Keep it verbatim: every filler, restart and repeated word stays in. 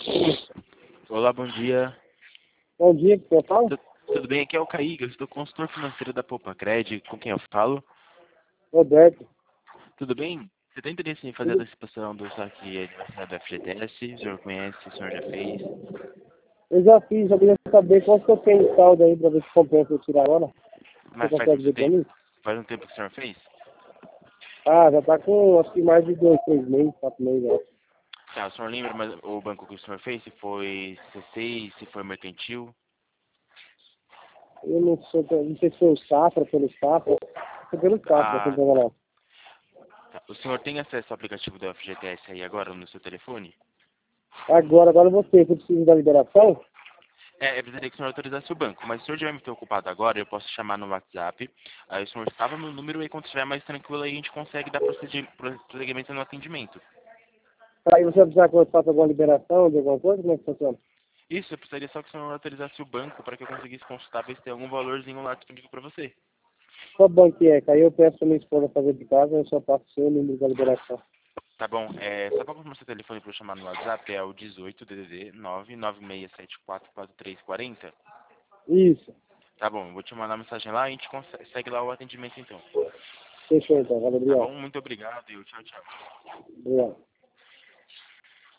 Olá, bom dia. Bom dia, que você fala? Tu- Tudo bem? Aqui é o Caíga, eu estou consultor financeiro da Poupa Cred, com quem eu falo. Roberto. Tudo bem? Você tem interesse em fazer a Tudo- antecipação do saque aniversário do F G T S? O senhor conhece? O senhor já fez? Eu já fiz, já queria saber quanto que eu tenho de saldo aí pra ver se compensa eu tirar agora. Você Mas faz consegue muito ver pra tempo? mim? Faz um tempo que o senhor fez? Ah, já tá com acho que mais de dois, três meses, quatro meses, eu acho. Tá, o senhor lembra mas, o banco que o senhor fez? Se foi C seis, se foi mercantil? Eu não sei, não sei se foi o Safra, pelo Safra. Foi pelo Safra, se Ah, não tá, lá. tá. O senhor tem acesso ao aplicativo do F G T S aí agora no seu telefone? Agora, agora você, que eu preciso da liberação? É, eu precisaria que o senhor autorizasse o banco, mas se o senhor estiver muito ocupado agora, eu posso chamar no WhatsApp, aí o senhor salva meu número e quando estiver mais tranquilo aí a gente consegue dar procedi- pro- prosseguimento no atendimento. Aí você vai precisar que eu faça alguma liberação de alguma coisa? Como é que funciona? Isso, eu precisaria só que o senhor autorizasse o banco para que eu conseguisse consultar ver se tem algum valorzinho lá disponível para você. Qual banco que é? Que aí eu peço pra minha esposa fazer de casa, eu só passo o seu número da liberação. Tá bom, é, só para confirmar seu telefone para eu chamar no WhatsApp é o dezoito D D D nove nove seis sete quatro quatro três quatro zero. Isso. Tá bom, eu vou te mandar uma mensagem lá e a gente consegue lá o atendimento então. Fechou então, valeu, Tá obrigado. bom? Muito obrigado e tchau, tchau. Obrigado.